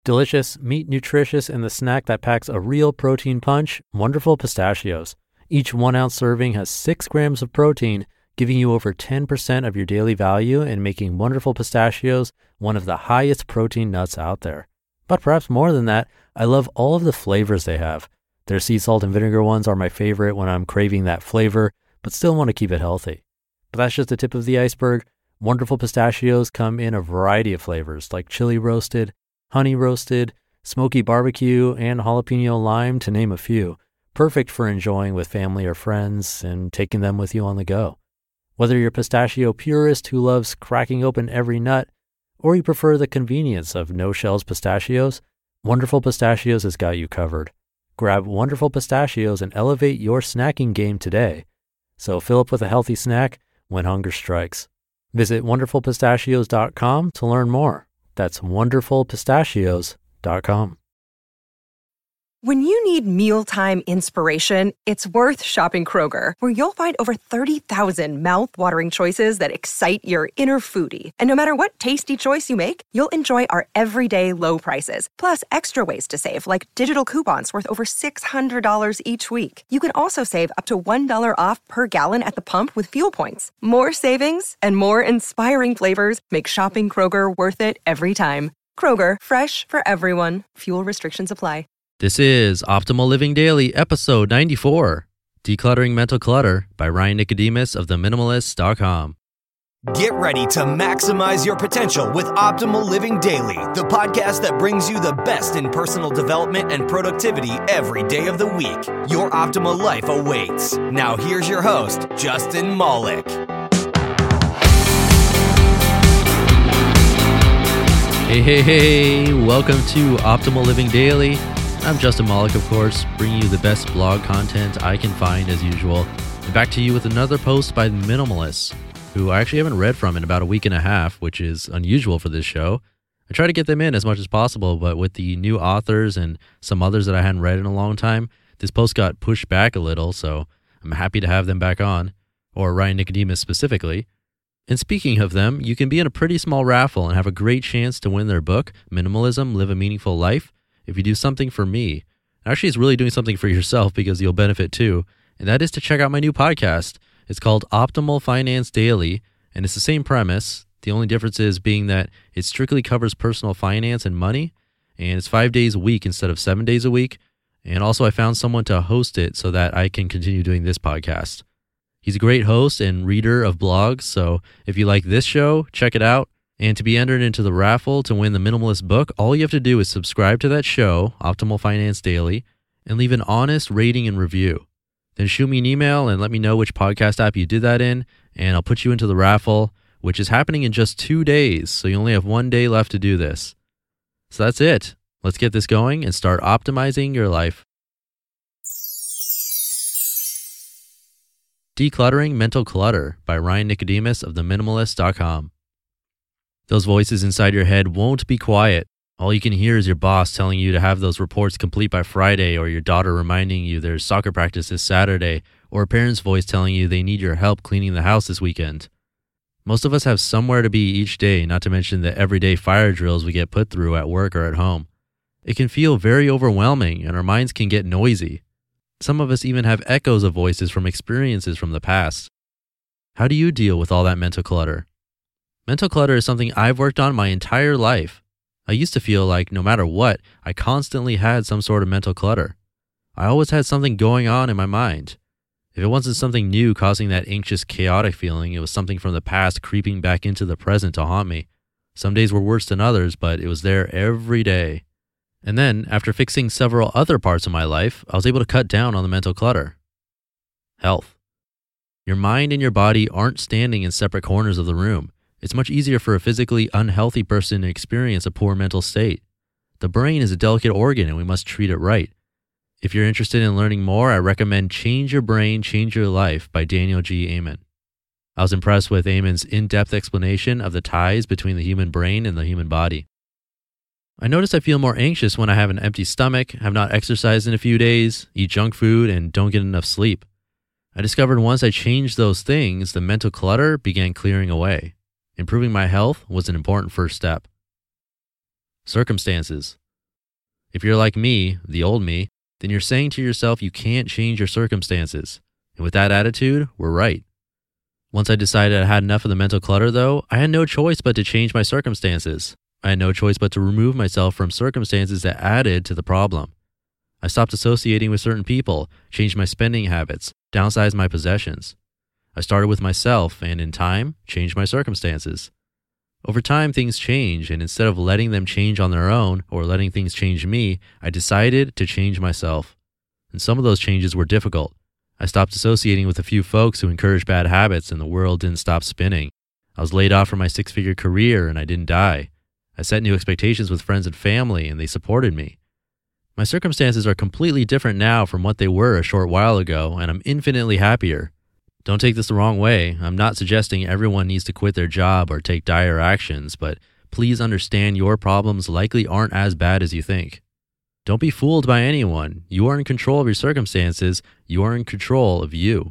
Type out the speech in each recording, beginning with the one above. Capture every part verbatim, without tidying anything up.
Delicious, meat nutritious, and the snack that packs a real protein punch, Wonderful Pistachios. Each one ounce serving has six grams of protein, giving you over ten percent of your daily value and making Wonderful Pistachios one of the highest protein nuts out there. But perhaps more than that, I love all of the flavors they have. Their sea salt and vinegar ones are my favorite when I'm craving that flavor, but still want to keep it healthy. But that's just the tip of the iceberg. Wonderful Pistachios come in a variety of flavors like chili roasted, honey roasted, smoky barbecue, and jalapeno lime, to name a few. Perfect for enjoying with family or friends and taking them with you on the go. Whether you're a pistachio purist who loves cracking open every nut, or you prefer the convenience of no-shells pistachios, Wonderful Pistachios has got you covered. Grab Wonderful Pistachios and elevate your snacking game today. So fill up with a healthy snack when hunger strikes. Visit wonderful pistachios dot com to learn more. That's wonderful pistachios dot com. When you need mealtime inspiration, it's worth shopping Kroger, where you'll find over thirty thousand mouth-watering choices that excite your inner foodie. And no matter what tasty choice you make, you'll enjoy our everyday low prices, plus extra ways to save, like digital coupons worth over six hundred dollars each week. You can also save up to one dollar off per gallon at the pump with fuel points. More savings and more inspiring flavors make shopping Kroger worth it every time. Kroger, fresh for everyone. Fuel restrictions apply. This is Optimal Living Daily, episode ninety-four, Decluttering Mental Clutter by Ryan Nicodemus of the minimalist dot com. Get ready to maximize your potential with Optimal Living Daily, the podcast that brings you the best in personal development and productivity every day of the week. Your optimal life awaits. Now here's your host, Justin Malik. Hey, hey, hey, welcome to Optimal Living Daily. I'm Justin Malik, of course, bringing you the best blog content I can find as usual. And back to you with another post by Minimalists, who I actually haven't read from in about a week and a half, which is unusual for this show. I try to get them in as much as possible, but with the new authors and some others that I hadn't read in a long time, this post got pushed back a little, so I'm happy to have them back on, or Ryan Nicodemus specifically. And speaking of them, you can be in a pretty small raffle and have a great chance to win their book, Minimalism, Live a Meaningful Life, if you do something for me. Actually, it's really doing something for yourself because you'll benefit too, and that is to check out my new podcast. It's called Optimal Finance Daily, and it's the same premise. The only difference is being that it strictly covers personal finance and money, and it's five days a week instead of seven days a week. And also I found someone to host it so that I can continue doing this podcast. He's a great host and reader of blogs, so if you like this show, check it out. And to be entered into the raffle to win the Minimalist book, all you have to do is subscribe to that show, Optimal Finance Daily, and leave an honest rating and review. Then shoot me an email and let me know which podcast app you did that in, and I'll put you into the raffle, which is happening in just two days, so you only have one day left to do this. So that's it. Let's get this going and start optimizing your life. Decluttering Mental Clutter by Ryan Nicodemus of the minimalist dot com. Those voices inside your head won't be quiet. All you can hear is your boss telling you to have those reports complete by Friday, or your daughter reminding you there's soccer practice this Saturday, or a parent's voice telling you they need your help cleaning the house this weekend. Most of us have somewhere to be each day, not to mention the everyday fire drills we get put through at work or at home. It can feel very overwhelming, and our minds can get noisy. Some of us even have echoes of voices from experiences from the past. How do you deal with all that mental clutter? Mental clutter is something I've worked on my entire life. I used to feel like no matter what, I constantly had some sort of mental clutter. I always had something going on in my mind. If it wasn't something new causing that anxious, chaotic feeling, it was something from the past creeping back into the present to haunt me. Some days were worse than others, but it was there every day. And then, after fixing several other parts of my life, I was able to cut down on the mental clutter. Health. Your mind and your body aren't standing in separate corners of the room. It's much easier for a physically unhealthy person to experience a poor mental state. The brain is a delicate organ and we must treat it right. If you're interested in learning more, I recommend Change Your Brain, Change Your Life by Daniel G. Amen. I was impressed with Amen's in-depth explanation of the ties between the human brain and the human body. I notice I feel more anxious when I have an empty stomach, have not exercised in a few days, eat junk food, and don't get enough sleep. I discovered once I changed those things, the mental clutter began clearing away. Improving my health was an important first step. Circumstances. If you're like me, the old me, then you're saying to yourself you can't change your circumstances. And with that attitude, we're right. Once I decided I had enough of the mental clutter, though, I had no choice but to change my circumstances. I had no choice but to remove myself from circumstances that added to the problem. I stopped associating with certain people, changed my spending habits, downsized my possessions. I started with myself and, in time, changed my circumstances. Over time, things change, and instead of letting them change on their own or letting things change me, I decided to change myself. And some of those changes were difficult. I stopped associating with a few folks who encouraged bad habits, and the world didn't stop spinning. I was laid off from my six-figure career, and I didn't die. I set new expectations with friends and family, and they supported me. My circumstances are completely different now from what they were a short while ago, and I'm infinitely happier. Don't take this the wrong way. I'm not suggesting everyone needs to quit their job or take dire actions, but please understand your problems likely aren't as bad as you think. Don't be fooled by anyone. You are in control of your circumstances. You are in control of you.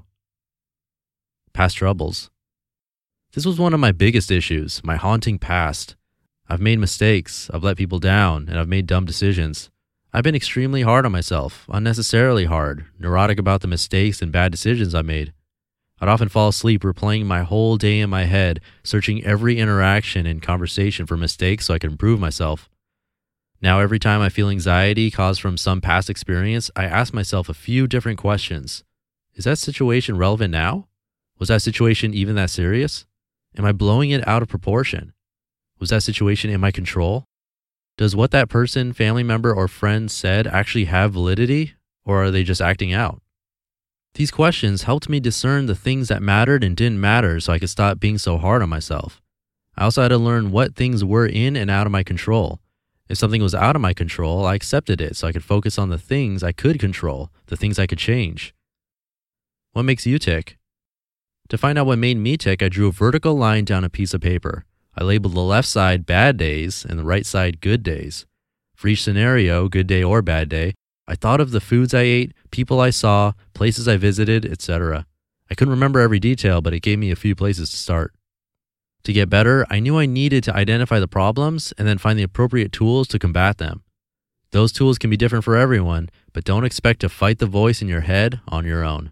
Past troubles. This was one of my biggest issues, my haunting past. I've made mistakes, I've let people down, and I've made dumb decisions. I've been extremely hard on myself, unnecessarily hard, neurotic about the mistakes and bad decisions I made. I'd often fall asleep replaying my whole day in my head, searching every interaction and conversation for mistakes so I could improve myself. Now, every time I feel anxiety caused from some past experience, I ask myself a few different questions. Is that situation relevant now? Was that situation even that serious? Am I blowing it out of proportion? Was that situation in my control? Does what that person, family member, or friend said actually have validity, or are they just acting out? These questions helped me discern the things that mattered and didn't matter so I could stop being so hard on myself. I also had to learn what things were in and out of my control. If something was out of my control, I accepted it so I could focus on the things I could control, the things I could change. What makes you tick? To find out what made me tick, I drew a vertical line down a piece of paper. I labeled the left side bad days and the right side good days. For each scenario, good day or bad day, I thought of the foods I ate, people I saw, places I visited, et cetera. I couldn't remember every detail, but it gave me a few places to start. To get better, I knew I needed to identify the problems and then find the appropriate tools to combat them. Those tools can be different for everyone, but don't expect to fight the voice in your head on your own.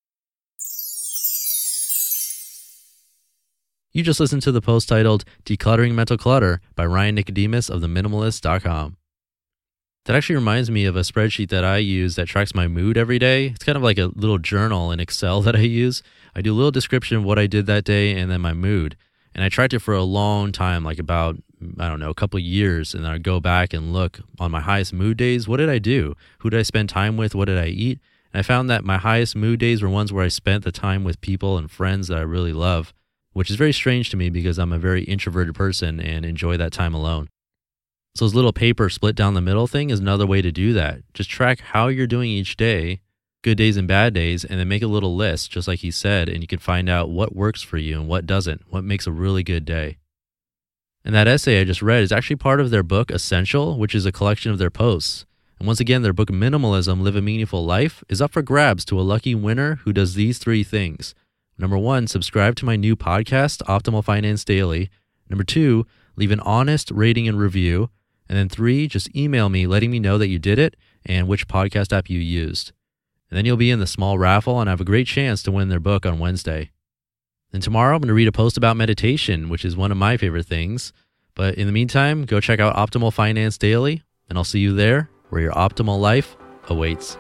You just listened to the post titled Decluttering Mental Clutter by Ryan Nicodemus of the minimalist dot com. That actually reminds me of a spreadsheet that I use that tracks my mood every day. It's kind of like a little journal in Excel that I use. I do a little description of what I did that day and then my mood. And I tracked it for a long time, like about, I don't know, a couple of years. And then I'd go back and look on my highest mood days. What did I do? Who did I spend time with? What did I eat? And I found that my highest mood days were ones where I spent the time with people and friends that I really love, which is very strange to me because I'm a very introverted person and enjoy that time alone. So this little paper split down the middle thing is another way to do that. Just track how you're doing each day, good days and bad days, and then make a little list, just like he said, and you can find out what works for you and what doesn't, what makes a really good day. And that essay I just read is actually part of their book, Essential, which is a collection of their posts. And once again, their book, Minimalism, Live a Meaningful Life, is up for grabs to a lucky winner who does these three things. Number one, subscribe to my new podcast, Optimal Finance Daily. Number two, leave an honest rating and review. And then three, just email me letting me know that you did it and which podcast app you used. And then you'll be in the small raffle and have a great chance to win their book on Wednesday. And tomorrow I'm going to read a post about meditation, which is one of my favorite things. But in the meantime, go check out Optimal Finance Daily, and I'll see you there where your optimal life awaits.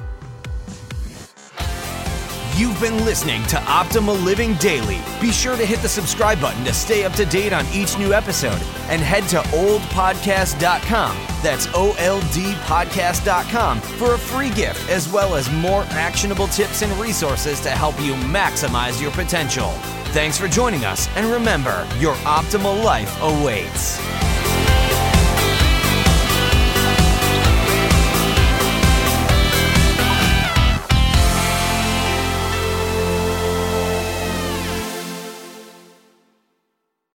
You've been listening to Optimal Living Daily. Be sure to hit the subscribe button to stay up to date on each new episode and head to old podcast dot com. That's O L D podcast dot com for a free gift as well as more actionable tips and resources to help you maximize your potential. Thanks for joining us, and remember, your optimal life awaits.